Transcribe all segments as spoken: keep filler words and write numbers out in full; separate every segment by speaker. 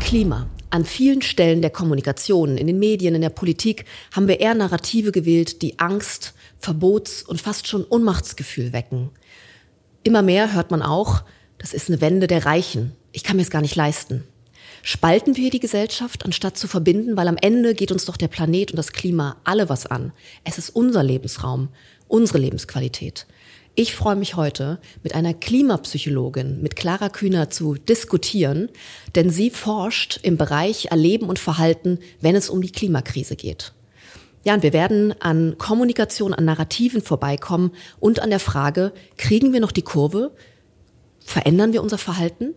Speaker 1: Klima. An vielen Stellen der Kommunikation, in den Medien, in der Politik haben wir eher Narrative gewählt, die Angst, Verbots- und fast schon Ohnmachtsgefühl wecken. Immer mehr hört man auch, das ist eine Wende der Reichen. Ich kann mir es gar nicht leisten. Spalten wir die Gesellschaft, anstatt zu verbinden, weil am Ende geht uns doch der Planet und das Klima alle was an. Es ist unser Lebensraum, unsere Lebensqualität. Ich freue mich heute, mit einer Klimapsychologin, mit Clara Kühner, zu diskutieren, denn sie forscht im Bereich Erleben und Verhalten, wenn es um die Klimakrise geht. Ja, und wir werden an Kommunikation, an Narrativen vorbeikommen und an der Frage, kriegen wir noch die Kurve? Verändern wir unser Verhalten?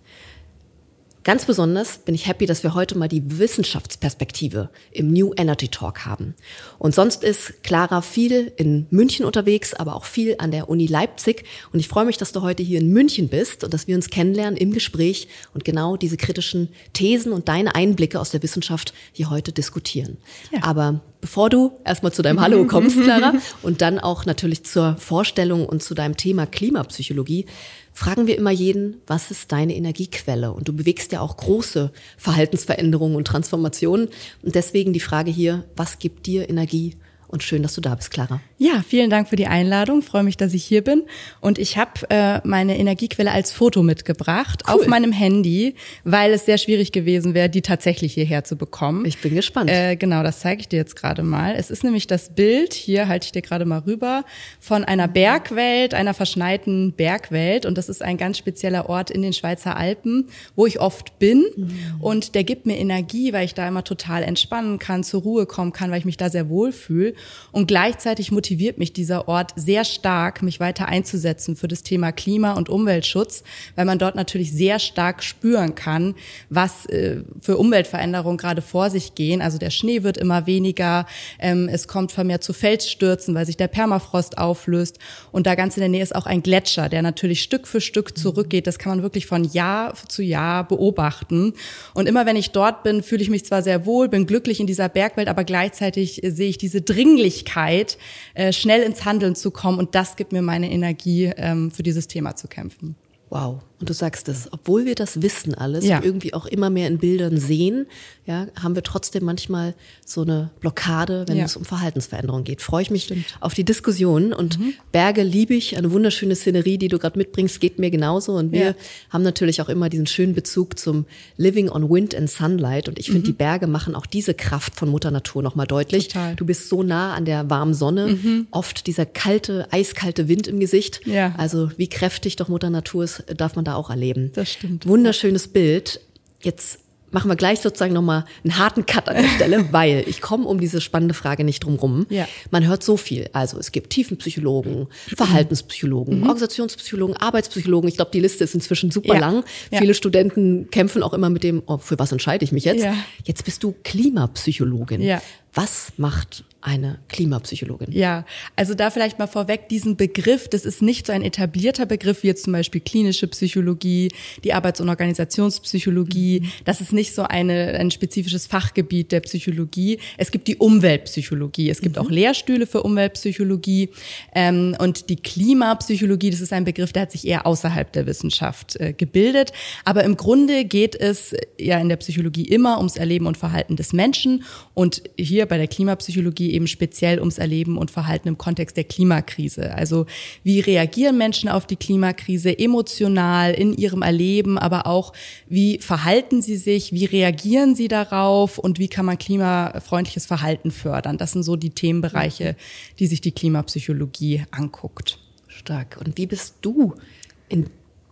Speaker 1: Ganz besonders bin ich happy, dass wir heute mal die Wissenschaftsperspektive im New Energy Talk haben. Und sonst ist Clara viel in München unterwegs, aber auch viel an der Uni Leipzig. Und ich freue mich, dass du heute hier in München bist und dass wir uns kennenlernen im Gespräch und genau diese kritischen Thesen und deine Einblicke aus der Wissenschaft hier heute diskutieren. Ja. Aber bevor du erstmal zu deinem Hallo kommst, Clara, und dann auch natürlich zur Vorstellung und zu deinem Thema Klimapsychologie, fragen wir immer jeden, was ist deine Energiequelle? Und du bewegst ja auch große Verhaltensveränderungen und Transformationen. Und deswegen die Frage hier, was gibt dir Energie? Und schön, dass du da bist, Clara.
Speaker 2: Ja, vielen Dank für die Einladung. Ich freue mich, dass ich hier bin. Und ich habe äh, meine Energiequelle als Foto mitgebracht, cool, auf meinem Handy, weil es sehr schwierig gewesen wäre, die tatsächlich hierher zu bekommen.
Speaker 1: Ich bin gespannt.
Speaker 2: Äh, genau, das zeige ich dir jetzt gerade mal. Es ist nämlich das Bild, hier halte ich dir gerade mal rüber, von einer Bergwelt, einer verschneiten Bergwelt. Und das ist ein ganz spezieller Ort in den Schweizer Alpen, wo ich oft bin. Mhm. Und der gibt mir Energie, weil ich da immer total entspannen kann, zur Ruhe kommen kann, weil ich mich da sehr wohl fühle. Und gleichzeitig motiviert mich dieser Ort sehr stark, mich weiter einzusetzen für das Thema Klima- und Umweltschutz, weil man dort natürlich sehr stark spüren kann, was äh, für Umweltveränderungen gerade vor sich gehen. Also der Schnee wird immer weniger, ähm, es kommt vermehrt zu Felsstürzen, weil sich der Permafrost auflöst. Und da ganz in der Nähe ist auch ein Gletscher, der natürlich Stück für Stück zurückgeht. Das kann man wirklich von Jahr zu Jahr beobachten. Und immer wenn ich dort bin, fühle ich mich zwar sehr wohl, bin glücklich in dieser Bergwelt, aber gleichzeitig äh, sehe ich diese Dringlichkeit, Dringlichkeit, äh, schnell ins Handeln zu kommen, und das gibt mir meine Energie, ähm, für dieses Thema zu kämpfen.
Speaker 1: Wow. Und du sagst es, obwohl wir das wissen alles,
Speaker 2: ja,
Speaker 1: und irgendwie auch immer mehr in Bildern sehen, ja, haben wir trotzdem manchmal so eine Blockade, wenn ja. es um Verhaltensveränderung geht. Freue ich mich Stimmt. auf die Diskussion. Und mhm. Berge liebe ich, eine wunderschöne Szenerie, die du gerade mitbringst, geht mir genauso. Und wir ja. haben natürlich auch immer diesen schönen Bezug zum Living on Wind and Sunlight. Und ich finde, mhm. die Berge machen auch diese Kraft von Mutter Natur nochmal deutlich.
Speaker 2: Total.
Speaker 1: Du bist so nah an der warmen Sonne, mhm. oft dieser kalte, eiskalte Wind im Gesicht.
Speaker 2: Ja.
Speaker 1: Also wie kräftig doch Mutter Natur ist, darf man da auch erleben.
Speaker 2: Das stimmt.
Speaker 1: Wunderschönes Bild. Jetzt machen wir gleich sozusagen nochmal einen harten Cut an der Stelle, weil ich komme um diese spannende Frage nicht drum rum.
Speaker 2: Ja.
Speaker 1: Man hört so viel. Also es gibt Tiefenpsychologen, Verhaltenspsychologen, mhm. Organisationspsychologen, Arbeitspsychologen. Ich glaube, die Liste ist inzwischen super
Speaker 2: ja.
Speaker 1: lang.
Speaker 2: Ja.
Speaker 1: Viele Studenten kämpfen auch immer mit dem, oh, für was entscheide ich mich jetzt?
Speaker 2: Ja.
Speaker 1: Jetzt bist du Klimapsychologin.
Speaker 2: Ja.
Speaker 1: Was macht eine Klimapsychologin?
Speaker 2: Ja, also da vielleicht mal vorweg diesen Begriff, das ist nicht so ein etablierter Begriff wie jetzt zum Beispiel klinische Psychologie, die Arbeits- und Organisationspsychologie. Mhm. Das ist nicht so eine, ein spezifisches Fachgebiet der Psychologie. Es gibt die Umweltpsychologie, es gibt mhm. auch Lehrstühle für Umweltpsychologie, ähm, und die Klimapsychologie, das ist ein Begriff, der hat sich eher außerhalb der Wissenschaft äh, gebildet. Aber im Grunde geht es ja in der Psychologie immer ums Erleben und Verhalten des Menschen, und hier bei der Klimapsychologie eben speziell ums Erleben und Verhalten im Kontext der Klimakrise. Also wie reagieren Menschen auf die Klimakrise emotional in ihrem Erleben, aber auch wie verhalten sie sich, wie reagieren sie darauf und wie kann man klimafreundliches Verhalten fördern. Das sind so die Themenbereiche, die sich die Klimapsychologie anguckt.
Speaker 1: Stark. Und wie bist du in,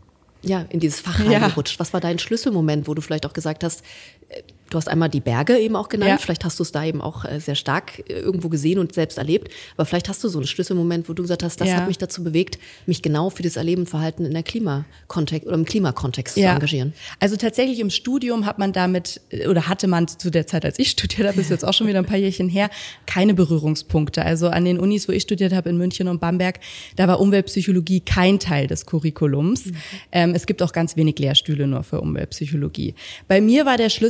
Speaker 1: ja, in dieses Fach
Speaker 2: Ja.
Speaker 1: reingerutscht? Was war dein Schlüsselmoment, wo du vielleicht auch gesagt hast, du hast einmal die Berge eben auch genannt,
Speaker 2: Ja.
Speaker 1: vielleicht hast du es da eben auch sehr stark irgendwo gesehen und selbst erlebt, aber vielleicht hast du so einen Schlüsselmoment, wo du gesagt hast, das
Speaker 2: Ja.
Speaker 1: hat mich dazu bewegt, mich genau für das Erleben und Verhalten in der Klimakontext oder im Klimakontext
Speaker 2: Ja.
Speaker 1: zu engagieren.
Speaker 2: Also tatsächlich im Studium hat man damit, oder hatte man zu der Zeit, als ich studiert habe, ist jetzt auch schon wieder ein paar Jährchen her, keine Berührungspunkte. Also an den Unis, wo ich studiert habe, in München und Bamberg, da war Umweltpsychologie kein Teil des Curriculums. Mhm. Ähm, es gibt auch ganz wenig Lehrstühle nur für Umweltpsychologie. Bei mir war der Schlüssel dann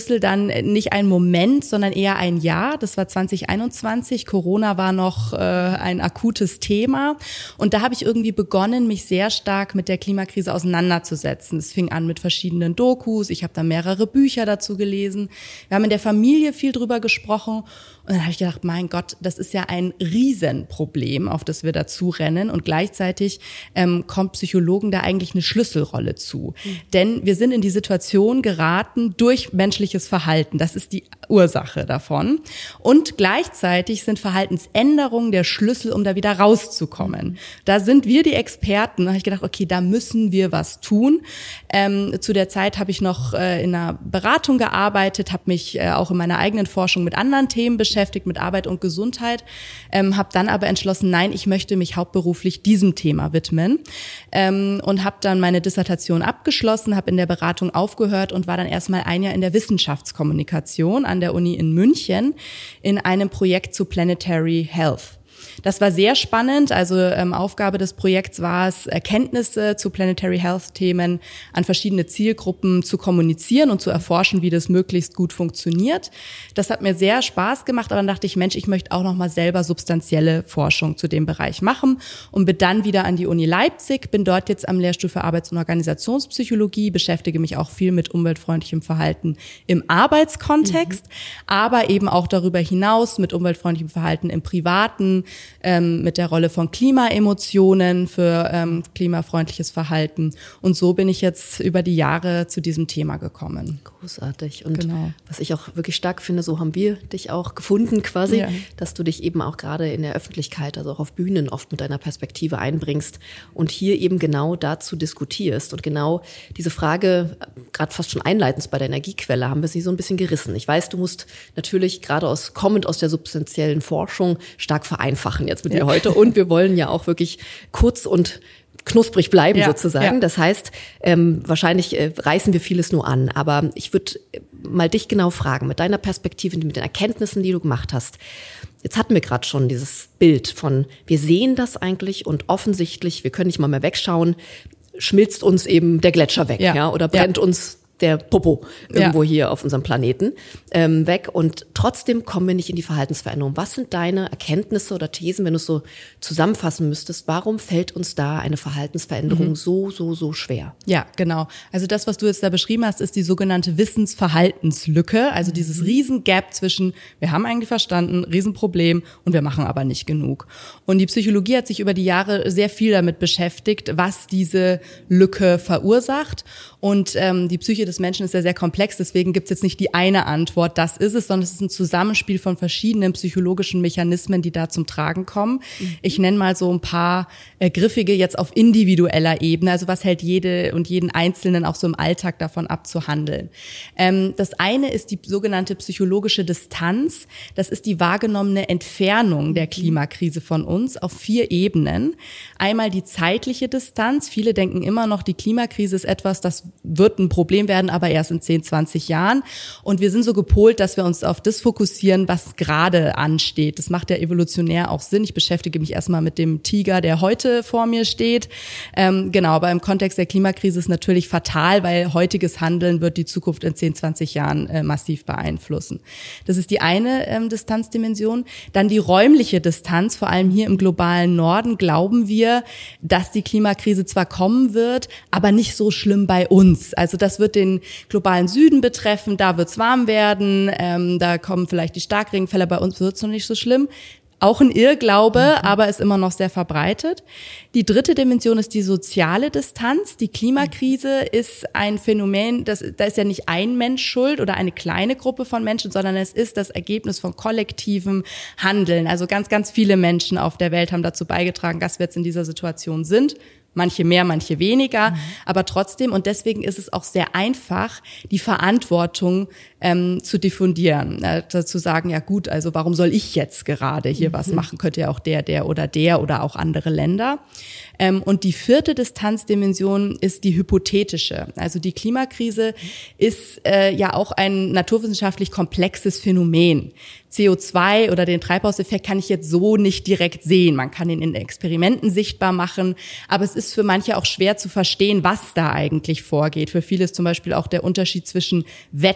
Speaker 2: dann nicht ein Moment, sondern eher ein Jahr. Das war zwanzig einundzwanzig. Corona war noch äh, ein akutes Thema. Und da habe ich irgendwie begonnen, mich sehr stark mit der Klimakrise auseinanderzusetzen. Es fing an mit verschiedenen Dokus. Ich habe da mehrere Bücher dazu gelesen. Wir haben in der Familie viel drüber gesprochen. Und dann habe ich gedacht, mein Gott, das ist ja ein Riesenproblem, auf das wir dazu rennen. Und gleichzeitig ähm, kommt Psychologen da eigentlich eine Schlüsselrolle zu. Mhm. Denn wir sind in die Situation geraten durch menschliches Verhalten. Das ist die Ursache davon. Und gleichzeitig sind Verhaltensänderungen der Schlüssel, um da wieder rauszukommen. Da sind wir die Experten. Da habe ich gedacht, okay, da müssen wir was tun. Ähm, zu der Zeit habe ich noch äh, in einer Beratung gearbeitet, habe mich äh, auch in meiner eigenen Forschung mit anderen Themen beschäftigt, mit Arbeit und Gesundheit, ähm, habe dann aber entschlossen, nein, ich möchte mich hauptberuflich diesem Thema widmen ähm, und habe dann meine Dissertation abgeschlossen, habe in der Beratung aufgehört und war dann erstmal ein Jahr in der Wissenschaftskommunikation an der Uni in München in einem Projekt zu Planetary Health. Das war sehr spannend. Also ähm, Aufgabe des Projekts war es, Erkenntnisse zu Planetary Health Themen an verschiedene Zielgruppen zu kommunizieren und zu erforschen, wie das möglichst gut funktioniert. Das hat mir sehr Spaß gemacht, aber dann dachte ich, Mensch, ich möchte auch noch mal selber substanzielle Forschung zu dem Bereich machen und bin dann wieder an die Uni Leipzig, bin dort jetzt am Lehrstuhl für Arbeits- und Organisationspsychologie, beschäftige mich auch viel mit umweltfreundlichem Verhalten im Arbeitskontext, mhm. aber eben auch darüber hinaus mit umweltfreundlichem Verhalten im Privaten, Ähm, mit der Rolle von Klimaemotionen für ähm, klimafreundliches Verhalten. Und so bin ich jetzt über die Jahre zu diesem Thema gekommen.
Speaker 1: Großartig. Und
Speaker 2: genau.
Speaker 1: was ich auch wirklich stark finde, so haben wir dich auch gefunden quasi, ja. dass du dich eben auch gerade in der Öffentlichkeit, also auch auf Bühnen oft mit deiner Perspektive einbringst und hier eben genau dazu diskutierst. Und genau diese Frage, gerade fast schon einleitend bei der Energiequelle, haben wir sie so ein bisschen gerissen. Ich weiß, du musst natürlich gerade aus kommend aus der substanziellen Forschung stark vereinfachen jetzt mit ja. dir heute. Und wir wollen ja auch wirklich kurz und knusprig bleiben ja, sozusagen. Ja. Das heißt, ähm, wahrscheinlich äh, reißen wir vieles nur an. Aber ich würde mal dich genau fragen, mit deiner Perspektive, mit den Erkenntnissen, die du gemacht hast. Jetzt hatten wir gerade schon dieses Bild von, wir sehen das eigentlich und offensichtlich, wir können nicht mal mehr wegschauen, schmilzt uns eben der Gletscher weg, ja, ja oder brennt ja. uns der Popo irgendwo ja. hier auf unserem Planeten ähm, weg. Und trotzdem kommen wir nicht in die Verhaltensveränderung. Was sind deine Erkenntnisse oder Thesen, wenn du es so zusammenfassen müsstest? Warum fällt uns da eine Verhaltensveränderung mhm. so, so, so schwer?
Speaker 2: Ja, genau. Also das, was du jetzt da beschrieben hast, ist die sogenannte Wissensverhaltenslücke. Also dieses Riesengap zwischen, wir haben eigentlich verstanden, Riesenproblem und wir machen aber nicht genug. Und die Psychologie hat sich über die Jahre sehr viel damit beschäftigt, was diese Lücke verursacht. Und ähm, die Psyche des Menschen ist ja sehr komplex, deswegen gibt es jetzt nicht die eine Antwort, das ist es, sondern es ist ein Zusammenspiel von verschiedenen psychologischen Mechanismen, die da zum Tragen kommen. Mhm. Ich nenne mal so ein paar äh, griffige jetzt auf individueller Ebene, also was hält jede und jeden Einzelnen auch so im Alltag davon ab zu handeln. Ähm, das eine ist die sogenannte psychologische Distanz, das ist die wahrgenommene Entfernung der Klimakrise von uns auf vier Ebenen. Einmal die zeitliche Distanz, viele denken immer noch, die Klimakrise ist etwas, das wird ein Problem werden, aber erst in zehn, zwanzig Jahren. Und wir sind so gepolt, dass wir uns auf das fokussieren, was gerade ansteht. Das macht ja evolutionär auch Sinn. Ich beschäftige mich erstmal mit dem Tiger, der heute vor mir steht. Ähm, genau, aber im Kontext der Klimakrise ist natürlich fatal, weil heutiges Handeln wird die Zukunft in zehn, zwanzig Jahren äh, massiv beeinflussen. Das ist die eine ähm, Distanzdimension. Dann die räumliche Distanz, vor allem hier im globalen Norden, glauben wir, dass die Klimakrise zwar kommen wird, aber nicht so schlimm bei uns. Also das wird den globalen Süden betreffen, da wird es warm werden, ähm, da kommen vielleicht die Starkregenfälle, bei uns wird es noch nicht so schlimm. Auch ein Irrglaube, mhm. aber ist immer noch sehr verbreitet. Die dritte Dimension ist die soziale Distanz. Die Klimakrise ist ein Phänomen, das, da ist ja nicht ein Mensch schuld oder eine kleine Gruppe von Menschen, sondern es ist das Ergebnis von kollektivem Handeln. Also ganz, ganz viele Menschen auf der Welt haben dazu beigetragen, dass wir jetzt in dieser Situation sind. Manche mehr, manche weniger, mhm. aber trotzdem, und deswegen ist es auch sehr einfach, die Verantwortung ähm, zu diffundieren, äh, zu sagen, ja gut, also warum soll ich jetzt gerade hier mhm. was machen, könnte ja auch der, der oder der oder auch andere Länder. Ähm, und die vierte Distanzdimension ist die hypothetische. Also die Klimakrise ist äh, ja auch ein naturwissenschaftlich komplexes Phänomen. C O zwei oder den Treibhauseffekt kann ich jetzt so nicht direkt sehen. Man kann ihn in Experimenten sichtbar machen, aber es ist für manche auch schwer zu verstehen, was da eigentlich vorgeht. Für viele ist zum Beispiel auch der Unterschied zwischen Wetter und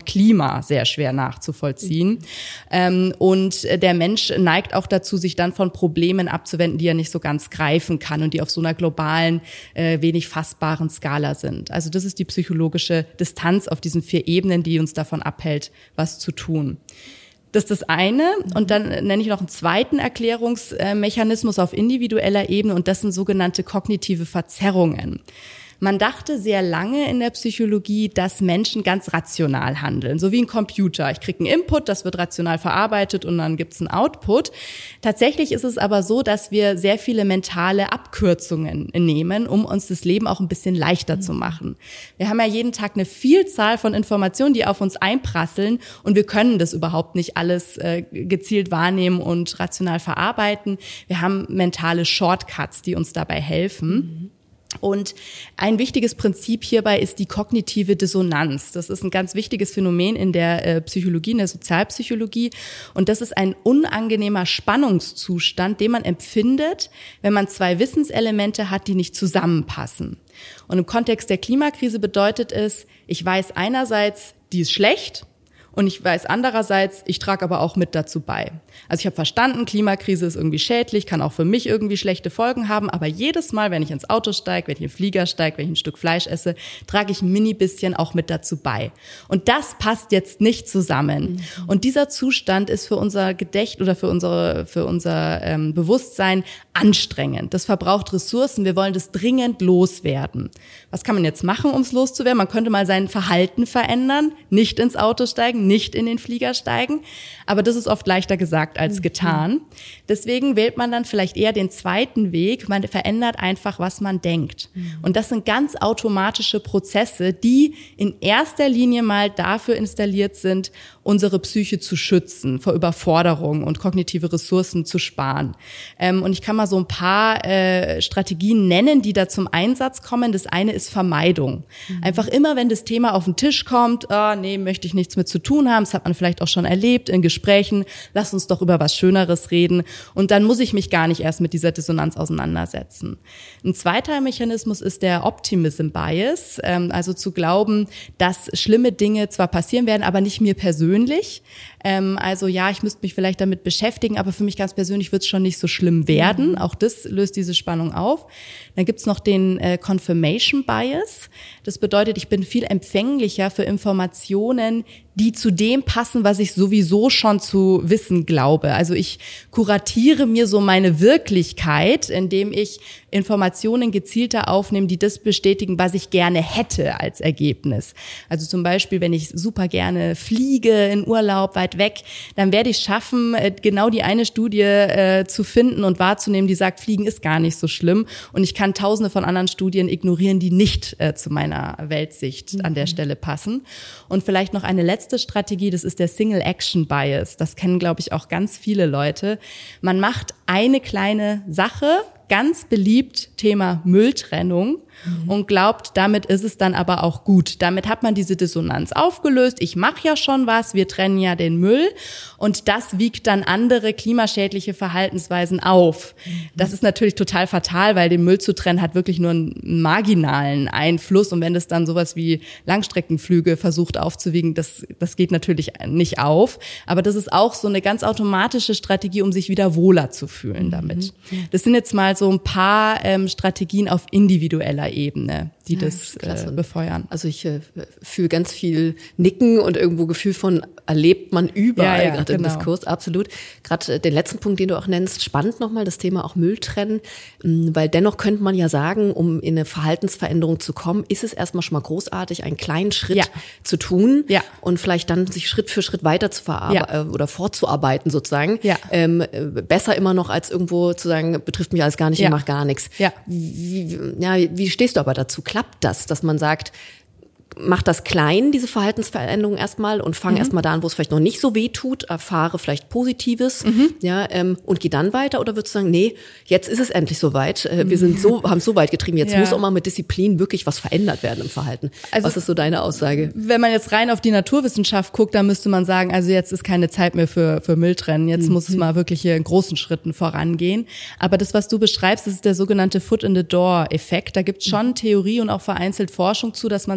Speaker 2: Klima sehr schwer nachzuvollziehen. Ähm, und der Mensch neigt auch dazu, sich dann von Problemen abzuwenden, die er nicht so ganz greifen kann und die auf so einer globalen, äh, wenig fassbaren Skala sind. Also das ist die psychologische Distanz auf diesen vier Ebenen, die uns davon abhält, was zu tun. Das ist das eine. Und dann nenne ich noch einen zweiten Erklärungsmechanismus auf individueller Ebene, und das sind sogenannte kognitive Verzerrungen. Man dachte sehr lange in der Psychologie, dass Menschen ganz rational handeln, so wie ein Computer. Ich kriege einen Input, das wird rational verarbeitet und dann gibt's einen Output. Tatsächlich ist es aber so, dass wir sehr viele mentale Abkürzungen nehmen, um uns das Leben auch ein bisschen leichter mhm. zu machen. Wir haben ja jeden Tag eine Vielzahl von Informationen, die auf uns einprasseln, und wir können das überhaupt nicht alles äh, gezielt wahrnehmen und rational verarbeiten. Wir haben mentale Shortcuts, die uns dabei helfen. Mhm. Und ein wichtiges Prinzip hierbei ist die kognitive Dissonanz. Das ist ein ganz wichtiges Phänomen in der äh, Psychologie, in der Sozialpsychologie. Und das ist ein unangenehmer Spannungszustand, den man empfindet, wenn man zwei Wissenselemente hat, die nicht zusammenpassen. Und im Kontext der Klimakrise bedeutet es, ich weiß einerseits, die ist schlecht, und ich weiß andererseits, ich trage aber auch mit dazu bei. Also ich habe verstanden, Klimakrise ist irgendwie schädlich, kann auch für mich irgendwie schlechte Folgen haben, aber jedes Mal, wenn ich ins Auto steige, wenn ich in den Flieger steige, wenn ich ein Stück Fleisch esse, trage ich ein mini bisschen auch mit dazu bei. Und das passt jetzt nicht zusammen. Mhm. Und dieser Zustand ist für unser Gedächtnis oder für unsere, für unser ähm, Bewusstsein anstrengend. Das verbraucht Ressourcen, wir wollen das dringend loswerden. Was kann man jetzt machen, um es loszuwerden? Man könnte mal sein Verhalten verändern, nicht ins Auto steigen, nicht in den Flieger steigen. Aber das ist oft leichter gesagt als getan. Deswegen wählt man dann vielleicht eher den zweiten Weg. Man verändert einfach, was man denkt. Und das sind ganz automatische Prozesse, die in erster Linie mal dafür installiert sind, unsere Psyche zu schützen, vor Überforderung und kognitive Ressourcen zu sparen. Ähm, und ich kann mal so ein paar äh, Strategien nennen, die da zum Einsatz kommen. Das eine ist Vermeidung. Mhm. Einfach immer, wenn das Thema auf den Tisch kommt, oh, nee, möchte ich nichts mit zu tun haben, das hat man vielleicht auch schon erlebt in Gesprächen, lass uns doch über was Schöneres reden, und dann muss ich mich gar nicht erst mit dieser Dissonanz auseinandersetzen. Ein zweiter Mechanismus ist der Optimism Bias, ähm, also zu glauben, dass schlimme Dinge zwar passieren werden, aber nicht mir persönlich. Ähm, also ja, ich müsste mich vielleicht damit beschäftigen, aber für mich ganz persönlich wird es schon nicht so schlimm werden. Mhm. Auch das löst diese Spannung auf. Dann gibt's noch den äh, Confirmation Bias. Das bedeutet, ich bin viel empfänglicher für Informationen, die zu dem passen, was ich sowieso schon zu wissen glaube. Also ich kuratiere mir so meine Wirklichkeit, indem ich Informationen gezielter aufnehme, die das bestätigen, was ich gerne hätte als Ergebnis. Also zum Beispiel, wenn ich super gerne fliege in Urlaub weit weg, dann werde ich schaffen, genau die eine Studie äh, zu finden und wahrzunehmen, die sagt, Fliegen ist gar nicht so schlimm. Und ich kann tausende von anderen Studien ignorieren, die nicht äh, zu meiner Weltsicht mhm. an der Stelle passen. Und vielleicht noch eine letzte Strategie, das ist der Single Action Bias. Das kennen, glaube ich, auch ganz viele Leute. Man macht eine kleine Sache, ganz beliebt, Thema Mülltrennung, mhm. und glaubt, damit ist es dann aber auch gut. Damit hat man diese Dissonanz aufgelöst. Ich mache ja schon was, wir trennen ja den Müll, und das wiegt dann andere klimaschädliche Verhaltensweisen auf. Mhm. Das ist natürlich total fatal, weil den Müll zu trennen hat wirklich nur einen marginalen Einfluss, und wenn das dann sowas wie Langstreckenflüge versucht aufzuwiegen, das, das geht natürlich nicht auf. Aber das ist auch so eine ganz automatische Strategie, um sich wieder wohler zu fühlen damit. Mhm. Das sind jetzt mal so ein paar ähm, Strategien auf individueller Ebene, die ja, das äh, befeuern.
Speaker 1: Also ich äh, fühle ganz viel Nicken und irgendwo Gefühl von, erlebt man überall, ja, ja, gerade genau. im Diskurs, absolut. Gerade äh, den letzten Punkt, den du auch nennst, spannend nochmal, das Thema auch Müll trennen, mh, weil dennoch könnte man ja sagen, um in eine Verhaltensveränderung zu kommen, ist es erstmal schon mal großartig, einen kleinen Schritt ja. zu tun ja. und vielleicht dann sich Schritt für Schritt weiter zu verarbeiten ja. äh, oder fortzuarbeiten sozusagen. Ja. Ähm, besser immer noch als irgendwo zu sagen, betrifft mich alles gar nicht, ja. ich mach gar nichts. Ja. Wie, ja, wie stehst du aber dazu? Klappt das, dass man sagt, mach das klein, diese Verhaltensveränderung erstmal, und fang mhm. erstmal da an, wo es vielleicht noch nicht so weh tut, erfahre vielleicht Positives, mhm. ja, ähm, und geh dann weiter, oder würdest du sagen, nee, jetzt ist es endlich soweit, äh, wir sind so, haben es so weit getrieben, jetzt ja. muss auch mal mit Disziplin wirklich was verändert werden im Verhalten. Also, was ist so deine Aussage?
Speaker 2: Wenn man jetzt rein auf die Naturwissenschaft guckt, dann müsste man sagen, also jetzt ist keine Zeit mehr für, für Mülltrennen, jetzt mhm. muss es mal wirklich hier in großen Schritten vorangehen. Aber das, was du beschreibst, das ist der sogenannte Foot-in-the-Door-Effekt. Da gibt es schon Theorie und auch vereinzelt Forschung zu, dass man sagt, wenn man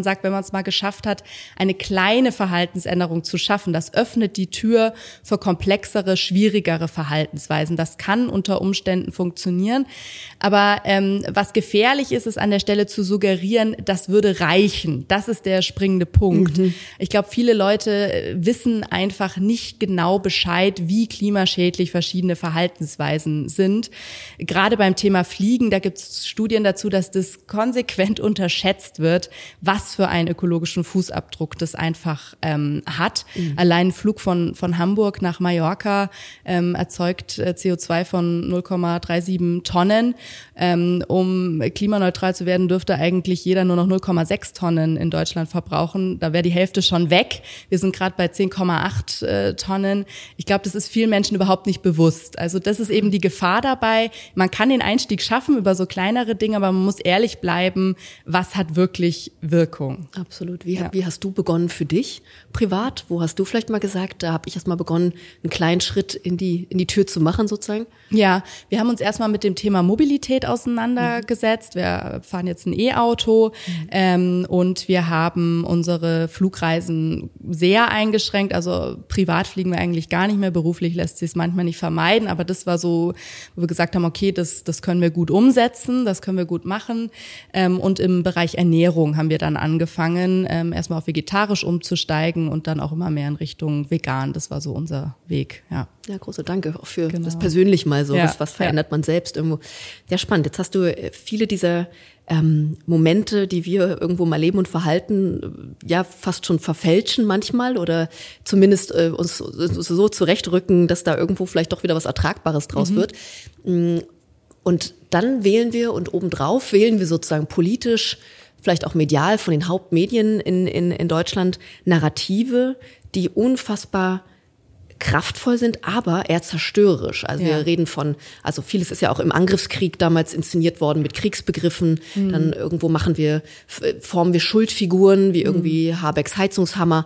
Speaker 2: es mal geschafft hat, eine kleine Verhaltensänderung zu schaffen. Das öffnet die Tür für komplexere, schwierigere Verhaltensweisen. Das kann unter Umständen funktionieren. Aber ähm, was gefährlich ist, ist an der Stelle zu suggerieren, das würde reichen. Das ist der springende Punkt. Mhm. Ich glaube, viele Leute wissen einfach nicht genau Bescheid, wie klimaschädlich verschiedene Verhaltensweisen sind. Gerade beim Thema Fliegen, da gibt es Studien dazu, dass das konsequent unterschätzt wird, was für einen ökologischen Fußabdruck das einfach ähm, hat. Mhm. Allein ein Flug von, von Hamburg nach Mallorca ähm, erzeugt äh, C O zwei von null Komma siebenunddreißig Tonnen. Ähm, um klimaneutral zu werden, dürfte eigentlich jeder nur noch null Komma sechs Tonnen in Deutschland verbrauchen. Da wäre die Hälfte schon weg. Wir sind gerade bei zehn Komma acht äh, Tonnen. Ich glaube, das ist vielen Menschen überhaupt nicht bewusst. Also das ist eben die Gefahr dabei. Man kann den Einstieg schaffen über so kleinere Dinge, aber man muss ehrlich bleiben, was hat wirklich Wirkung.
Speaker 1: Absolut. Wie, ja. wie hast du begonnen für dich privat? Wo hast du vielleicht mal gesagt, da habe ich erst mal begonnen, einen kleinen Schritt in die, in die Tür zu machen sozusagen?
Speaker 2: Ja, wir haben uns erstmal mit dem Thema Mobilität auseinandergesetzt. Wir fahren jetzt ein E-Auto mhm. ähm, und wir haben unsere Flugreisen sehr eingeschränkt. Also privat fliegen wir eigentlich gar nicht mehr, beruflich lässt sich es manchmal nicht vermeiden. Aber das war so, wo wir gesagt haben, okay, das, das können wir gut umsetzen, das können wir gut machen. Ähm, und im Bereich Ernährung haben wir dann angefangen, ähm, erstmal auf vegetarisch umzusteigen und dann auch immer mehr in Richtung vegan. Das war so unser Weg, ja.
Speaker 1: Ja, große Danke auch für
Speaker 2: genau.
Speaker 1: das persönlich mal so.
Speaker 2: Ja.
Speaker 1: Was, was verändert ja. man selbst irgendwo? Ja, spannend. Jetzt hast du viele dieser ähm, Momente, die wir irgendwo mal leben und verhalten, ja, fast schon verfälschen manchmal oder zumindest äh, uns so zurechtrücken, dass da irgendwo vielleicht doch wieder was Ertragbares draus mhm. wird. Und dann wählen wir und obendrauf wählen wir sozusagen politisch, vielleicht auch medial von den Hauptmedien in, in, in Deutschland Narrative, die unfassbar kraftvoll sind, aber eher zerstörerisch. Also ja. wir reden von, also vieles ist ja auch im Angriffskrieg damals inszeniert worden mit Kriegsbegriffen. Mhm. Dann irgendwo machen wir, formen wir Schuldfiguren wie irgendwie mhm. Habecks Heizungshammer.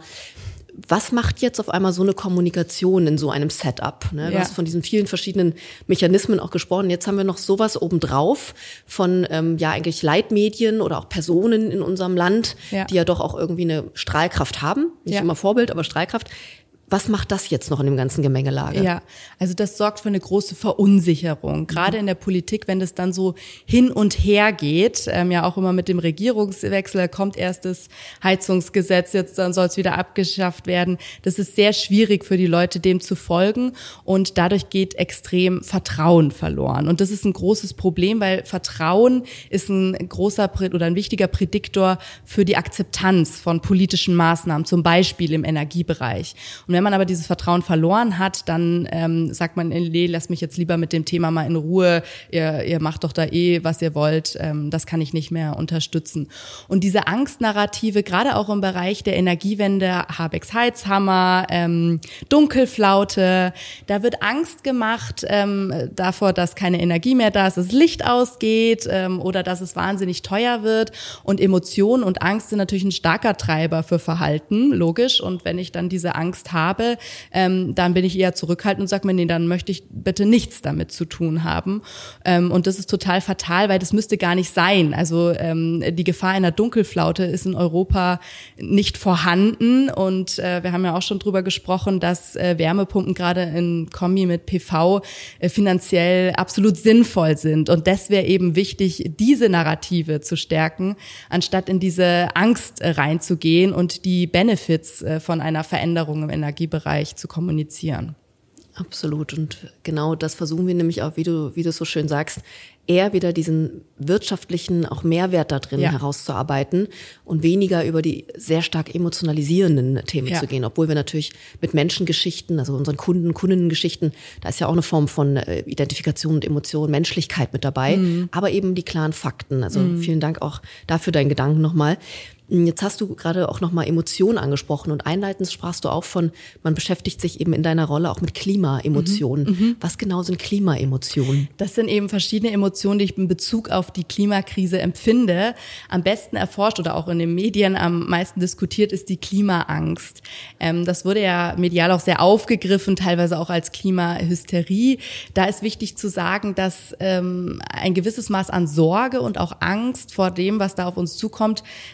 Speaker 1: Was macht jetzt auf einmal so eine Kommunikation in so einem Setup? Ne? Du ja. hast von diesen vielen verschiedenen Mechanismen auch gesprochen. Jetzt haben wir noch sowas obendrauf von ähm, ja eigentlich Leitmedien oder auch Personen in unserem Land, ja. die ja doch auch irgendwie eine Strahlkraft haben. Nicht ja. immer Vorbild, aber Strahlkraft. Was macht das jetzt noch in dem ganzen Gemengelage?
Speaker 2: Ja, also das sorgt für eine große Verunsicherung. Gerade mhm. in der Politik, wenn es dann so hin und her geht, ähm, ja auch immer mit dem Regierungswechsel, kommt erst das Heizungsgesetz, jetzt dann soll es wieder abgeschafft werden. Das ist sehr schwierig für die Leute, dem zu folgen und dadurch geht extrem Vertrauen verloren. Und das ist ein großes Problem, weil Vertrauen ist ein großer oder ein wichtiger Prädiktor für die Akzeptanz von politischen Maßnahmen, zum Beispiel im Energiebereich. Und wenn man aber dieses Vertrauen verloren hat, dann ähm, sagt man, nee, lass mich jetzt lieber mit dem Thema mal in Ruhe, ihr, ihr macht doch da eh, was ihr wollt, ähm, das kann ich nicht mehr unterstützen. Und diese Angstnarrative, gerade auch im Bereich der Energiewende, Habecks Heizhammer, ähm, Dunkelflaute, da wird Angst gemacht ähm, davor, dass keine Energie mehr da ist, dass das Licht ausgeht ähm, oder dass es wahnsinnig teuer wird. Und Emotionen und Angst sind natürlich ein starker Treiber für Verhalten, logisch. Und wenn ich dann diese Angst habe, habe, ähm, dann bin ich eher zurückhaltend und sage mir, nee, dann möchte ich bitte nichts damit zu tun haben. Ähm, und das ist total fatal, weil das müsste gar nicht sein. Also ähm, die Gefahr einer Dunkelflaute ist in Europa nicht vorhanden und äh, wir haben ja auch schon drüber gesprochen, dass äh, Wärmepumpen gerade in Kombi mit P V äh, finanziell absolut sinnvoll sind. Und das wäre eben wichtig, diese Narrative zu stärken, anstatt in diese Angst äh, reinzugehen und die Benefits äh, von einer Veränderung im Energiebereich zu kommunizieren.
Speaker 1: Absolut. Und genau das versuchen wir nämlich auch, wie du, wie du so schön sagst, eher wieder diesen wirtschaftlichen auch Mehrwert da drin ja. herauszuarbeiten und weniger über die sehr stark emotionalisierenden Themen ja. zu gehen. Obwohl wir natürlich mit Menschengeschichten, also unseren Kunden, Kundinnengeschichten, da ist ja auch eine Form von Identifikation und Emotion, Menschlichkeit mit dabei, mhm. aber eben die klaren Fakten. Also mhm. vielen Dank auch dafür deinen Gedanken nochmal. Jetzt hast du gerade auch nochmal Emotionen angesprochen und einleitend sprachst du auch von, man beschäftigt sich eben in deiner Rolle auch mit Klimaemotionen. Mhm. Was genau sind Klimaemotionen?
Speaker 2: Das sind eben verschiedene Emotionen, die ich in Bezug auf die Klimakrise empfinde. Am besten erforscht oder auch in den Medien am meisten diskutiert ist die Klimaangst. Ähm, das wurde ja medial auch sehr aufgegriffen, teilweise auch als Klimahysterie. Da ist wichtig zu sagen, dass ähm, ein gewisses Maß an Sorge und auch Angst vor dem, was da auf uns zukommt, ähm,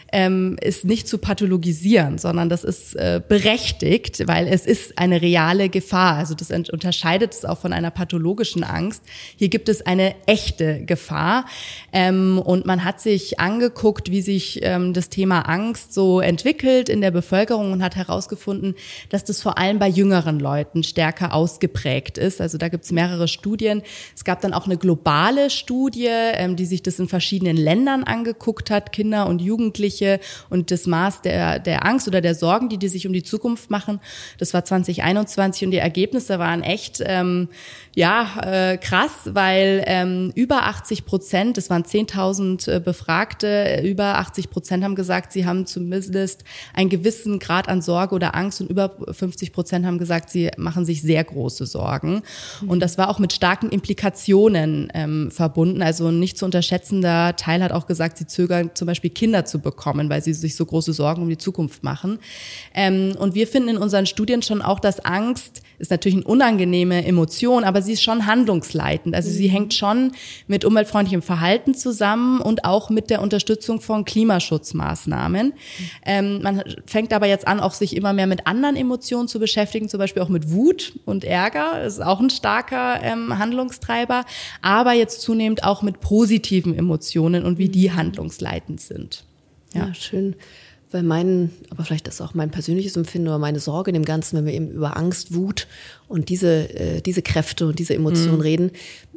Speaker 2: ähm, ist nicht zu pathologisieren, sondern das ist äh, berechtigt, weil es ist eine reale Gefahr. Also das ent- unterscheidet es auch von einer pathologischen Angst. Hier gibt es eine echte Gefahr. Ähm, und man hat sich angeguckt, wie sich ähm, das Thema Angst so entwickelt in der Bevölkerung und hat herausgefunden, dass das vor allem bei jüngeren Leuten stärker ausgeprägt ist. Also da gibt es mehrere Studien. Es gab dann auch eine globale Studie, ähm, die sich das in verschiedenen Ländern angeguckt hat, Kinder und Jugendliche und das Maß der, der Angst oder der Sorgen, die die sich um die Zukunft machen. Das war zwanzig einundzwanzig und die Ergebnisse waren echt ähm, ja äh, krass, weil ähm, über achtzig Prozent, das waren zehntausend äh, Befragte, über achtzig Prozent haben gesagt, sie haben zumindest einen gewissen Grad an Sorge oder Angst und über fünfzig Prozent haben gesagt, sie machen sich sehr große Sorgen. Und das war auch mit starken Implikationen ähm, verbunden. Also ein nicht zu unterschätzender Teil hat auch gesagt, sie zögern zum Beispiel Kinder zu bekommen, weil sie sich so große Sorgen um die Zukunft machen. Ähm, und wir finden in unseren Studien schon auch, dass Angst ist natürlich eine unangenehme Emotion, aber sie ist schon handlungsleitend. Also sie hängt schon mit umweltfreundlichem Verhalten zusammen und auch mit der Unterstützung von Klimaschutzmaßnahmen. Ähm, man fängt aber jetzt an, auch sich immer mehr mit anderen Emotionen zu beschäftigen, zum Beispiel auch mit Wut und Ärger. Das ist auch ein starker ähm, Handlungstreiber, aber jetzt zunehmend auch mit positiven Emotionen und wie die handlungsleitend sind.
Speaker 1: Ja, ja, schön. Weil mein, aber vielleicht ist auch mein persönliches Empfinden oder meine Sorge in dem Ganzen, wenn wir eben über Angst, Wut und diese, äh, diese Kräfte und diese Emotionen mhm. reden,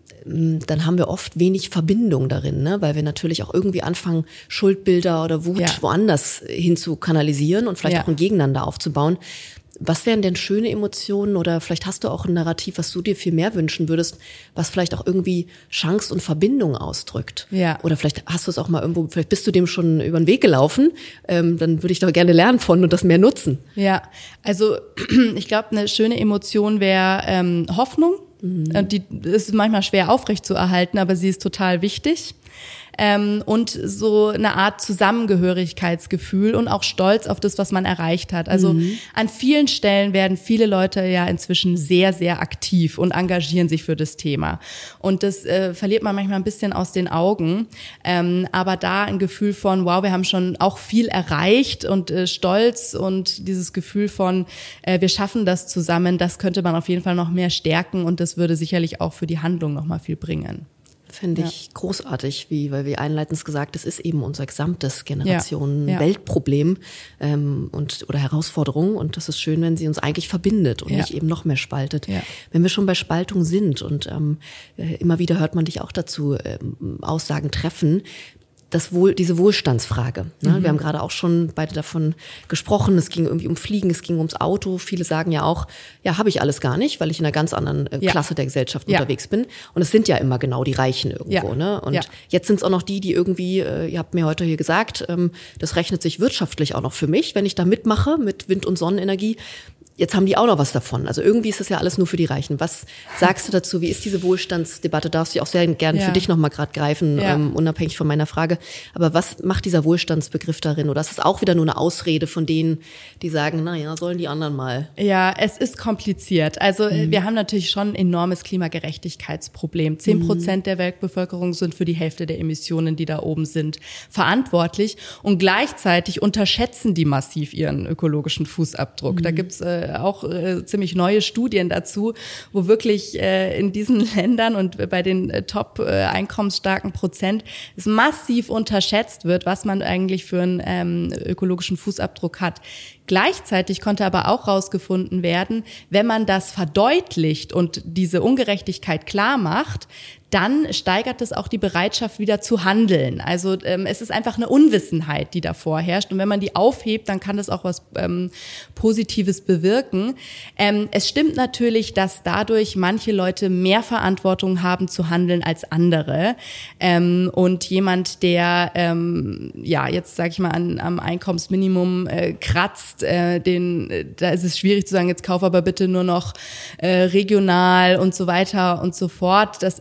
Speaker 1: dann haben wir oft wenig Verbindung darin, ne? Weil wir natürlich auch irgendwie anfangen, Schuldbilder oder Wut ja. woanders hin zu kanalisieren und vielleicht ja. auch ein Gegeneinander aufzubauen. Was wären denn schöne Emotionen oder vielleicht hast du auch ein Narrativ, was du dir viel mehr wünschen würdest, was vielleicht auch irgendwie Chance und Verbindung ausdrückt?
Speaker 2: Ja.
Speaker 1: Oder vielleicht hast du es auch mal irgendwo, vielleicht bist du dem schon über den Weg gelaufen, ähm, dann würde ich doch gerne lernen von und das mehr nutzen.
Speaker 2: Ja, also ich glaube, eine schöne Emotion wäre ähm, Hoffnung. Mhm. Die ist manchmal schwer aufrechtzuerhalten, aber sie ist total wichtig. Ähm, und so eine Art Zusammengehörigkeitsgefühl und auch Stolz auf das, was man erreicht hat. Also mhm. an vielen Stellen werden viele Leute ja inzwischen sehr, sehr aktiv und engagieren sich für das Thema. Und das äh, verliert man manchmal ein bisschen aus den Augen. Ähm, aber da ein Gefühl von, wow, wir haben schon auch viel erreicht und äh, Stolz und dieses Gefühl von, äh, wir schaffen das zusammen, das könnte man auf jeden Fall noch mehr stärken und das würde sicherlich auch für die Handlung noch mal viel bringen.
Speaker 1: Finde ich ja. großartig, wie, weil wir einleitend gesagt, es ist eben unser gesamtes Generationen-Weltproblem ja. ja. ähm, und oder Herausforderung und das ist schön, wenn sie uns eigentlich verbindet und ja. nicht eben noch mehr spaltet. Ja. Wenn wir schon bei Spaltung sind und ähm, immer wieder hört man dich auch dazu ähm, Aussagen treffen, das Wohl, diese Wohlstandsfrage. Ne? Mhm. Wir haben gerade auch schon beide davon gesprochen. Es ging irgendwie um Fliegen, es ging ums Auto. Viele sagen ja auch, ja, habe ich alles gar nicht, weil ich in einer ganz anderen äh, ja. Klasse der Gesellschaft ja. unterwegs bin. Und es sind ja immer genau die Reichen irgendwo. Ja. Ne? Und ja. jetzt sind es auch noch die, die irgendwie, äh, ihr habt mir heute hier gesagt, ähm, das rechnet sich wirtschaftlich auch noch für mich, wenn ich da mitmache mit Wind- und Sonnenenergie. Jetzt haben die auch noch was davon. Also irgendwie ist das ja alles nur für die Reichen. Was sagst du dazu? Wie ist diese Wohlstandsdebatte? Darfst du auch sehr gerne ja. für dich nochmal gerade greifen, ja. ähm, unabhängig von meiner Frage. Aber was macht dieser Wohlstandsbegriff darin? Oder ist es auch wieder nur eine Ausrede von denen, die sagen, naja, sollen die anderen mal?
Speaker 2: Ja, es ist kompliziert. Also mhm. wir haben natürlich schon ein enormes Klimagerechtigkeitsproblem. Zehn Prozent mhm. der Weltbevölkerung sind für die Hälfte der Emissionen, die da oben sind, verantwortlich. Und gleichzeitig unterschätzen die massiv ihren ökologischen Fußabdruck. Mhm. Da gibt's äh, auch äh, ziemlich neue Studien dazu, wo wirklich äh, in diesen Ländern und bei den äh, top äh, einkommensstarken Prozent es massiv unterschätzt wird, was man eigentlich für einen ähm, ökologischen Fußabdruck hat. Gleichzeitig konnte aber auch rausgefunden werden, wenn man das verdeutlicht und diese Ungerechtigkeit klar macht, dann steigert es auch die Bereitschaft, wieder zu handeln. Also ähm, es ist einfach eine Unwissenheit, die da vorherrscht. Und wenn man die aufhebt, dann kann das auch was ähm, Positives bewirken. Ähm, es stimmt natürlich, dass dadurch manche Leute mehr Verantwortung haben zu handeln als andere. Ähm, und jemand, der ähm, ja jetzt, sag ich mal, an, am Einkommensminimum äh, kratzt, äh, den, äh, da ist es schwierig zu sagen, jetzt kauf aber bitte nur noch äh, regional und so weiter und so fort. Das ist schwierig.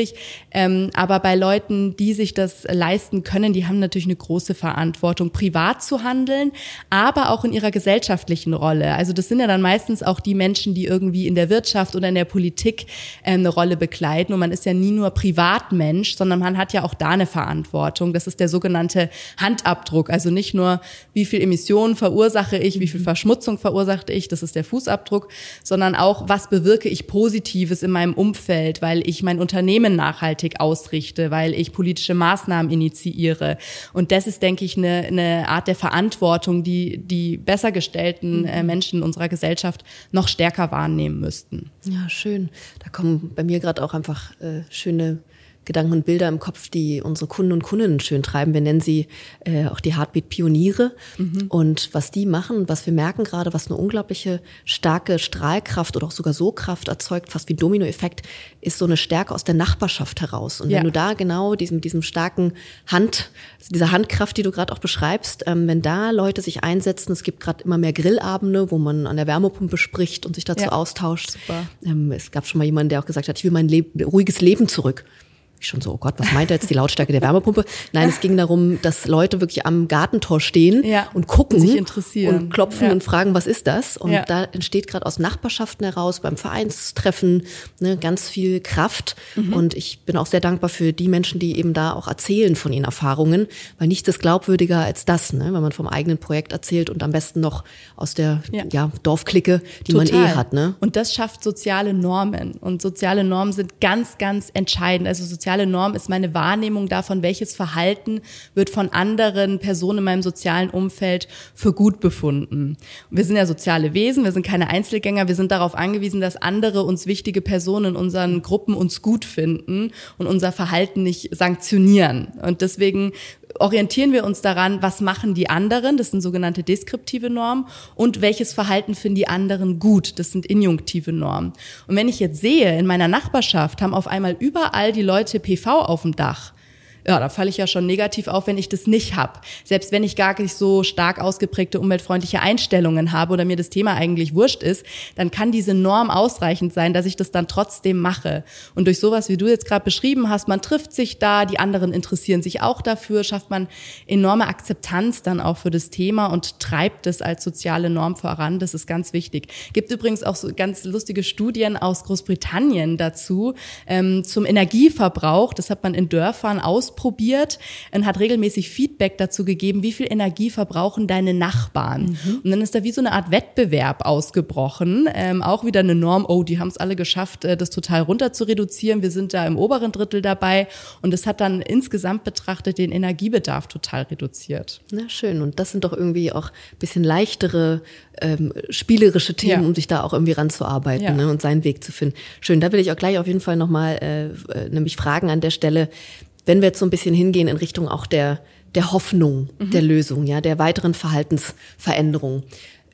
Speaker 2: schwierig. Ähm, aber bei Leuten, die sich das leisten können, die haben natürlich eine große Verantwortung, privat zu handeln, aber auch in ihrer gesellschaftlichen Rolle. Also das sind ja dann meistens auch die Menschen, die irgendwie in der Wirtschaft oder in der Politik äh, eine Rolle bekleiden. Und man ist ja nie nur Privatmensch, sondern man hat ja auch da eine Verantwortung. Das ist der sogenannte Handabdruck. Also nicht nur, wie viel Emissionen verursache ich, wie viel Verschmutzung verursache ich, das ist der Fußabdruck, sondern auch, was bewirke ich Positives in meinem Umfeld, weil ich mein Unternehmen nachhaltig ausrichte, weil ich politische Maßnahmen initiiere. Und das ist, denke ich, eine, eine Art der Verantwortung, die die besser gestellten äh, Menschen unserer Gesellschaft noch stärker wahrnehmen müssten.
Speaker 1: Ja, schön. Da kommen bei mir gerade auch einfach äh, schöne Gedanken und Bilder im Kopf, die unsere Kunden und Kundinnen schön treiben. Wir nennen sie äh, auch die Heartbeat-Pioniere. Mhm. Und was die machen, was wir merken gerade, was eine unglaubliche starke Strahlkraft oder auch sogar Sogkraft erzeugt, fast wie Dominoeffekt, ist so eine Stärke aus der Nachbarschaft heraus. Und ja. wenn du da genau diesem, diesem starken Hand, dieser Handkraft, die du gerade auch beschreibst, ähm, wenn da Leute sich einsetzen, es gibt gerade immer mehr Grillabende, wo man an der Wärmepumpe spricht und sich dazu ja. austauscht. Super. Ähm, es gab schon mal jemanden, der auch gesagt hat, ich will mein Leb- ruhiges Leben zurück. Ich schon so, oh Gott, was meint er jetzt, die Lautstärke der Wärmepumpe? Nein, es ging darum, dass Leute wirklich am Gartentor stehen ja, und gucken,
Speaker 2: sich interessieren
Speaker 1: und klopfen
Speaker 2: ja.
Speaker 1: und fragen, was ist das? Und
Speaker 2: ja.
Speaker 1: da entsteht gerade aus Nachbarschaften heraus, beim Vereinstreffen, ne, ganz viel Kraft. Mhm. Und ich bin auch sehr dankbar für die Menschen, die eben da auch erzählen von ihren Erfahrungen, weil nichts ist glaubwürdiger als das, ne, wenn man vom eigenen Projekt erzählt und am besten noch aus der ja. Ja, Dorfklicke, die Total. man eh hat. Ne?
Speaker 2: Und das schafft soziale Normen. Und soziale Normen sind ganz, ganz entscheidend. Also soziale Soziale Norm ist meine Wahrnehmung davon, welches Verhalten wird von anderen Personen in meinem sozialen Umfeld für gut befunden. Und wir sind ja soziale Wesen, wir sind keine Einzelgänger, wir sind darauf angewiesen, dass andere uns wichtige Personen in unseren Gruppen uns gut finden und unser Verhalten nicht sanktionieren. Und deswegen orientieren wir uns daran, was machen die anderen, das sind sogenannte deskriptive Normen, und welches Verhalten finden die anderen gut, das sind injunktive Normen. Und wenn ich jetzt sehe, in meiner Nachbarschaft haben auf einmal überall die Leute P V auf dem Dach, ja, da falle ich ja schon negativ auf, wenn ich das nicht habe. Selbst wenn ich gar nicht so stark ausgeprägte umweltfreundliche Einstellungen habe oder mir das Thema eigentlich wurscht ist, dann kann diese Norm ausreichend sein, dass ich das dann trotzdem mache. Und durch sowas, wie du jetzt gerade beschrieben hast, man trifft sich da, die anderen interessieren sich auch dafür, schafft man enorme Akzeptanz dann auch für das Thema und treibt es als soziale Norm voran. Das ist ganz wichtig. Gibt übrigens auch so ganz lustige Studien aus Großbritannien dazu, ähm, zum Energieverbrauch. Das hat man in Dörfern aus probiert und hat regelmäßig Feedback dazu gegeben, wie viel Energie verbrauchen deine Nachbarn. Mhm. Und dann ist da wie so eine Art Wettbewerb ausgebrochen. Ähm, auch wieder eine Norm, oh, die haben es alle geschafft, das total runter zu reduzieren. Wir sind da im oberen Drittel dabei. Und das hat dann insgesamt betrachtet den Energiebedarf total reduziert.
Speaker 1: Na schön. Und das sind doch irgendwie auch ein bisschen leichtere, ähm, spielerische Themen, ja. um sich da auch irgendwie ranzuarbeiten, ja. ne, und seinen Weg zu finden. Schön, da will ich auch gleich auf jeden Fall nochmal äh, nämlich fragen an der Stelle, wenn wir jetzt so ein bisschen hingehen in Richtung auch der, der Hoffnung, mhm. der Lösung, ja, der weiteren Verhaltensveränderung.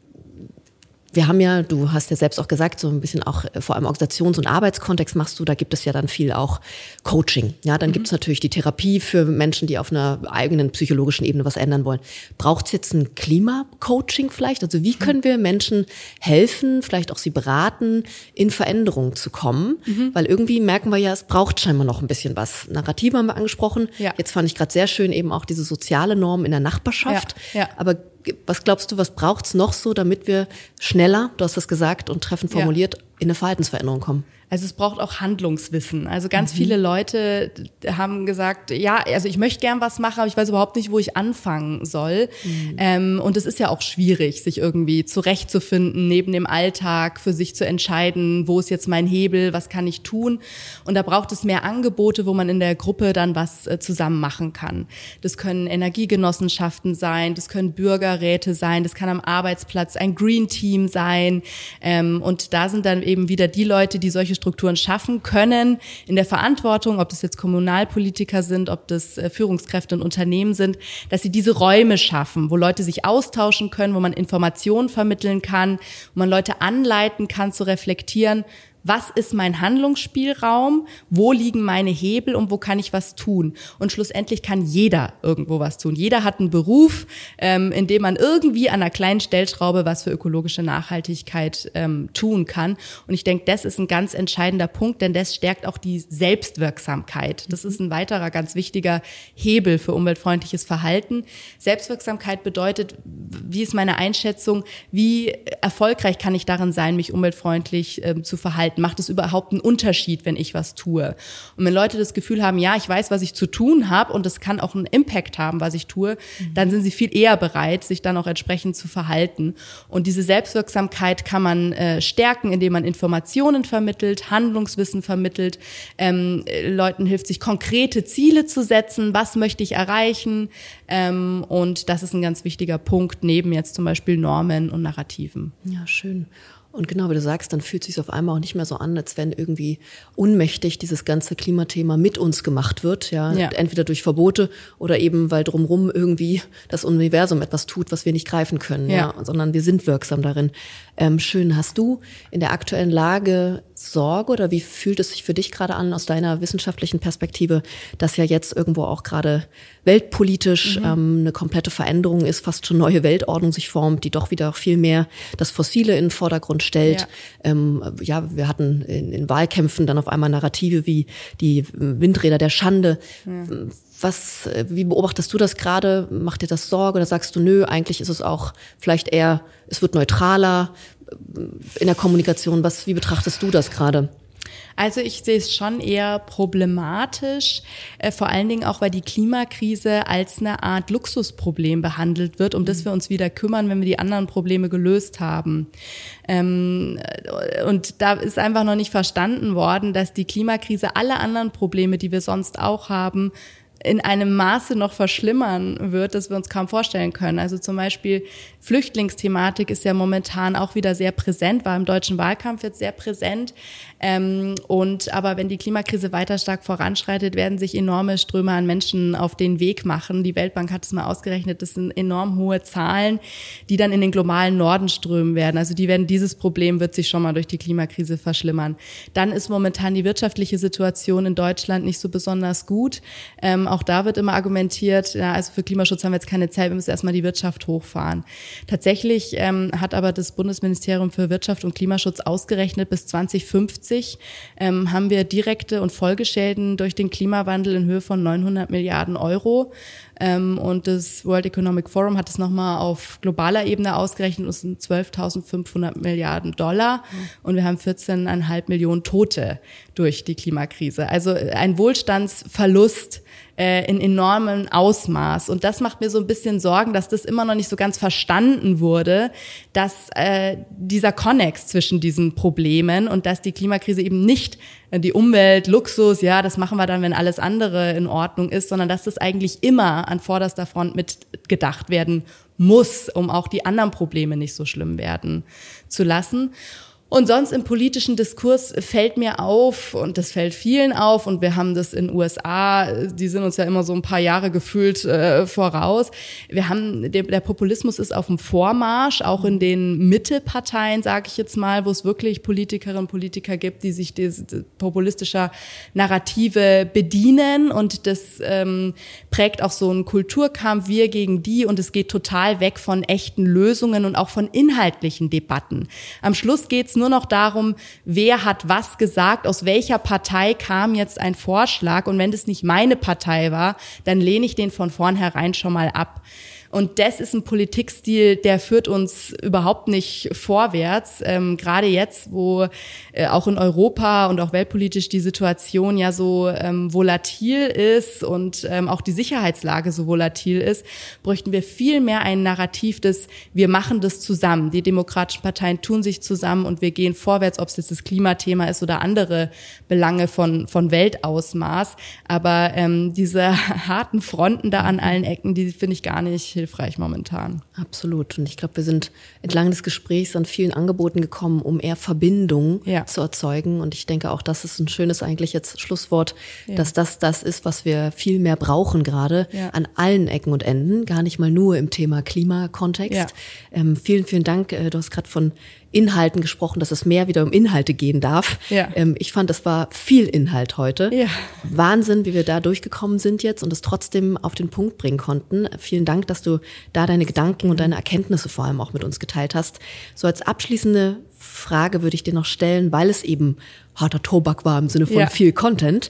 Speaker 1: Wir haben ja, du hast ja selbst auch gesagt, so ein bisschen auch vor allem Organisations- und Arbeitskontext machst du, da gibt es ja dann viel auch Coaching. Ja, dann mhm. gibt es natürlich die Therapie für Menschen, die auf einer eigenen psychologischen Ebene was ändern wollen. Braucht es jetzt ein Klimacoaching vielleicht? Also wie können wir Menschen helfen, vielleicht auch sie beraten, in Veränderung zu kommen? Mhm. Weil irgendwie merken wir ja, es braucht scheinbar noch ein bisschen was. Narrative haben wir angesprochen. Ja. Jetzt fand ich gerade sehr schön eben auch diese soziale Norm in der Nachbarschaft. Ja. Ja. Aber was glaubst du, was braucht's noch so, damit wir schneller, du hast das gesagt und treffend formuliert, ja. in eine Verhaltensveränderung kommen?
Speaker 2: Also es braucht auch Handlungswissen. Also ganz mhm. viele Leute haben gesagt, ja, also ich möchte gern was machen, aber ich weiß überhaupt nicht, wo ich anfangen soll. Mhm. Ähm, und es ist ja auch schwierig, sich irgendwie zurechtzufinden, neben dem Alltag für sich zu entscheiden, wo ist jetzt mein Hebel, was kann ich tun? Und da braucht es mehr Angebote, wo man in der Gruppe dann was äh, zusammen machen kann. Das können Energiegenossenschaften sein, das können Bürgerräte sein, das kann am Arbeitsplatz ein Green Team sein. Ähm, und da sind dann eben wieder die Leute, die solche Strukturen schaffen können, in der Verantwortung, ob das jetzt Kommunalpolitiker sind, ob das äh, Führungskräfte in Unternehmen sind, dass sie diese Räume schaffen, wo Leute sich austauschen können, wo man Informationen vermitteln kann, wo man Leute anleiten kann zu reflektieren, was ist mein Handlungsspielraum, wo liegen meine Hebel und wo kann ich was tun. Und schlussendlich kann jeder irgendwo was tun. Jeder hat einen Beruf, ähm, in dem man irgendwie an einer kleinen Stellschraube was für ökologische Nachhaltigkeit ähm, tun kann. Und ich denke, das ist ein ganz entscheidender Punkt, denn das stärkt auch die Selbstwirksamkeit. Das ist ein weiterer ganz wichtiger Hebel für umweltfreundliches Verhalten. Selbstwirksamkeit bedeutet, wie ist meine Einschätzung, wie erfolgreich kann ich darin sein, mich umweltfreundlich ähm, zu verhalten? Macht es überhaupt einen Unterschied, wenn ich was tue? Und wenn Leute das Gefühl haben, ja, ich weiß, was ich zu tun habe und es kann auch einen Impact haben, was ich tue, mhm. dann sind sie viel eher bereit, sich dann auch entsprechend zu verhalten. Und diese Selbstwirksamkeit kann man äh, stärken, indem man Informationen vermittelt, Handlungswissen vermittelt, ähm, Leuten hilft, sich konkrete Ziele zu setzen, was möchte ich erreichen, ähm, und das ist ein ganz wichtiger Punkt, neben jetzt zum Beispiel Normen und Narrativen.
Speaker 1: Ja, schön. Und genau, wie du sagst, dann fühlt es sich auf einmal auch nicht mehr so an, als wenn irgendwie unmächtig dieses ganze Klimathema mit uns gemacht wird, ja, ja. Entweder durch Verbote oder eben, weil drumherum irgendwie das Universum etwas tut, was wir nicht greifen können, ja, ja sondern wir sind wirksam darin. Ähm, schön. Hast du in der aktuellen Lage Sorge oder wie fühlt es sich für dich gerade an aus deiner wissenschaftlichen Perspektive, dass ja jetzt irgendwo auch gerade weltpolitisch mhm. ähm, eine komplette Veränderung ist, fast schon neue Weltordnung sich formt, die doch wieder viel mehr das Fossile in den Vordergrund stellt. Ja, ähm, ja wir hatten in, in Wahlkämpfen dann auf einmal Narrative wie die Windräder der Schande. Ja. Was, wie beobachtest du das gerade? Macht dir das Sorge oder sagst du, nö, eigentlich ist es auch vielleicht eher, es wird neutraler in der Kommunikation? Was, wie betrachtest du das gerade?
Speaker 2: Also ich sehe es schon eher problematisch, äh, vor allen Dingen auch, weil die Klimakrise als eine Art Luxusproblem behandelt wird, um das wir uns wieder kümmern, wenn wir die anderen Probleme gelöst haben. Ähm, und da ist einfach noch nicht verstanden worden, dass die Klimakrise alle anderen Probleme, die wir sonst auch haben, in einem Maße noch verschlimmern wird, dass wir uns kaum vorstellen können. Also zum Beispiel Flüchtlingsthematik ist ja momentan auch wieder sehr präsent, war im deutschen Wahlkampf jetzt sehr präsent. Ähm, und aber wenn die Klimakrise weiter stark voranschreitet, werden sich enorme Ströme an Menschen auf den Weg machen. Die Weltbank hat es mal ausgerechnet, das sind enorm hohe Zahlen, die dann in den globalen Norden strömen werden. Also die werden, dieses Problem wird sich schon mal durch die Klimakrise verschlimmern. Dann ist momentan die wirtschaftliche Situation in Deutschland nicht so besonders gut. Ähm, auch da wird immer argumentiert, ja, also für Klimaschutz haben wir jetzt keine Zeit, wir müssen erstmal die Wirtschaft hochfahren. Tatsächlich ähm, hat aber das Bundesministerium für Wirtschaft und Klimaschutz ausgerechnet, bis zwanzig fünfzig ähm, haben wir direkte und Folgeschäden durch den Klimawandel in Höhe von neunhundert Milliarden Euro. Ähm, und das World Economic Forum hat es nochmal auf globaler Ebene ausgerechnet, das sind zwölftausendfünfhundert Milliarden Dollar mhm. und wir haben vierzehn Komma fünf Millionen Tote durch die Klimakrise. Also ein Wohlstandsverlust äh, in enormem Ausmaß. Und das macht mir so ein bisschen Sorgen, dass das immer noch nicht so ganz verstanden wurde, dass äh, dieser Konnex zwischen diesen Problemen und dass die Klimakrise eben nicht die Umwelt, Luxus, ja, das machen wir dann, wenn alles andere in Ordnung ist, sondern dass das eigentlich immer an vorderster Front mitgedacht werden muss, um auch die anderen Probleme nicht so schlimm werden zu lassen. Und sonst im politischen Diskurs fällt mir auf, und das fällt vielen auf, und wir haben das in den U S A, die sind uns ja immer so ein paar Jahre gefühlt äh, voraus. Wir haben, der, der Populismus ist auf dem Vormarsch, auch in den Mitteparteien, sage ich jetzt mal, wo es wirklich Politikerinnen und Politiker gibt, die sich des, des populistischer Narrative bedienen, und das ähm, prägt auch so einen Kulturkampf, wir gegen die, und es geht total weg von echten Lösungen und auch von inhaltlichen Debatten. Am Schluss geht's nur noch darum, wer hat was gesagt, aus welcher Partei kam jetzt ein Vorschlag, und wenn das nicht meine Partei war, dann lehne ich den von vornherein schon mal ab. Und das ist ein Politikstil, der führt uns überhaupt nicht vorwärts. Ähm, gerade jetzt, wo äh, auch in Europa und auch weltpolitisch die Situation ja so ähm, volatil ist und ähm, auch die Sicherheitslage so volatil ist, bräuchten wir viel mehr ein Narrativ des, wir machen das zusammen. Die demokratischen Parteien tun sich zusammen und wir gehen vorwärts, ob es jetzt das Klimathema ist oder andere Belange von, von Weltausmaß. Aber ähm, diese harten Fronten da an allen Ecken, die finde ich gar nicht hilfreich momentan.
Speaker 1: Absolut. Und ich glaube, wir sind entlang des Gesprächs an vielen Angeboten gekommen, um eher Verbindung ja. zu erzeugen. Und ich denke auch, das ist ein schönes eigentlich jetzt Schlusswort, ja. dass das das ist, was wir viel mehr brauchen gerade ja. an allen Ecken und Enden, gar nicht mal nur im Thema Klimakontext. Ja. Ähm, vielen, vielen Dank. Du hast gerade von Inhalten gesprochen, dass es mehr wieder um Inhalte gehen darf.
Speaker 2: Ja.
Speaker 1: Ähm, ich fand, es war viel Inhalt heute.
Speaker 2: Ja.
Speaker 1: Wahnsinn, wie wir da durchgekommen sind jetzt und es trotzdem auf den Punkt bringen konnten. Vielen Dank, dass du da deine Gedanken und deine Erkenntnisse vor allem auch mit uns geteilt hast. So als abschließende Frage würde ich dir noch stellen, weil es eben harter Tobak war im Sinne von
Speaker 2: ja.
Speaker 1: viel Content.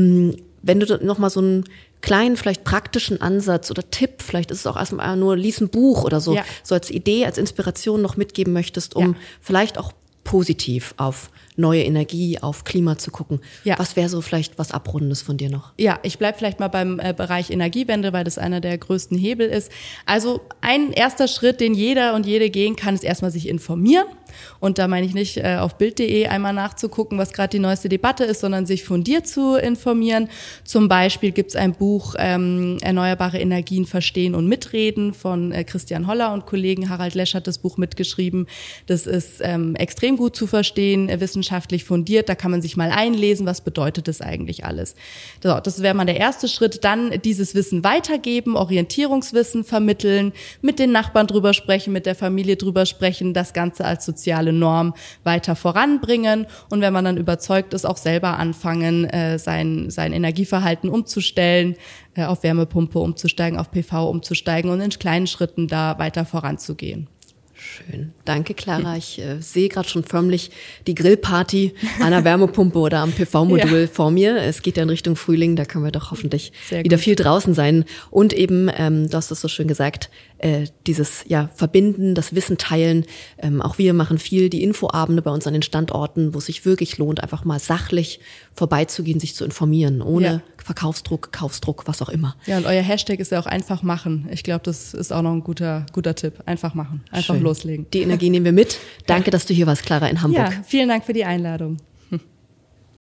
Speaker 1: Wenn du noch mal so einen kleinen, vielleicht praktischen Ansatz oder Tipp, vielleicht ist es auch erstmal nur, lies ein Buch oder so,
Speaker 2: ja.
Speaker 1: so als Idee, als Inspiration noch mitgeben möchtest, um ja. vielleicht auch positiv auf neue Energie, auf Klima zu gucken. Ja. Was wäre so vielleicht was Abrundendes von dir noch?
Speaker 2: Ja, ich bleib vielleicht mal beim äh, Bereich Energiewende, weil das einer der größten Hebel ist. Also ein erster Schritt, den jeder und jede gehen kann, ist erstmal sich informieren. Und da meine ich nicht, äh, auf bild punkt de einmal nachzugucken, was gerade die neueste Debatte ist, sondern sich fundiert zu informieren. Zum Beispiel gibt's ein Buch, ähm, Erneuerbare Energien verstehen und mitreden von äh, Christian Holler und Kollegen. Harald Lesch hat das Buch mitgeschrieben. Das ist ähm, extrem gut zu verstehen, äh, wissenschaftlich fundiert. Da kann man sich mal einlesen, was bedeutet das eigentlich alles. So, das wäre mal der erste Schritt. Dann dieses Wissen weitergeben, Orientierungswissen vermitteln, mit den Nachbarn drüber sprechen, mit der Familie drüber sprechen, das Ganze als soziale Norm weiter voranbringen und wenn man dann überzeugt ist, auch selber anfangen, äh, sein, sein Energieverhalten umzustellen, äh, auf Wärmepumpe umzusteigen, auf P V umzusteigen und in kleinen Schritten da weiter voranzugehen.
Speaker 1: Schön. Danke, Clara. Ich äh, sehe gerade schon förmlich die Grillparty an der Wärmepumpe oder am P V-Modul ja. vor mir. Es geht ja in Richtung Frühling, da können wir doch hoffentlich Sehr wieder gut. viel draußen sein. Und eben, ähm, du hast es so schön gesagt, äh, dieses ja Verbinden, das Wissen teilen. Ähm, auch wir machen viel die Infoabende bei uns an den Standorten, wo es sich wirklich lohnt, einfach mal sachlich vorbeizugehen, sich zu informieren, ohne ja. Verkaufsdruck, Kaufsdruck, was auch immer.
Speaker 2: Ja, und euer Hashtag ist ja auch einfach machen. Ich glaube, das ist auch noch ein guter guter Tipp. Einfach machen, einfach Schön. loslegen.
Speaker 1: Die Energie nehmen wir mit. Danke, dass du hier warst, Clara, in Hamburg.
Speaker 2: Ja, vielen Dank für die Einladung.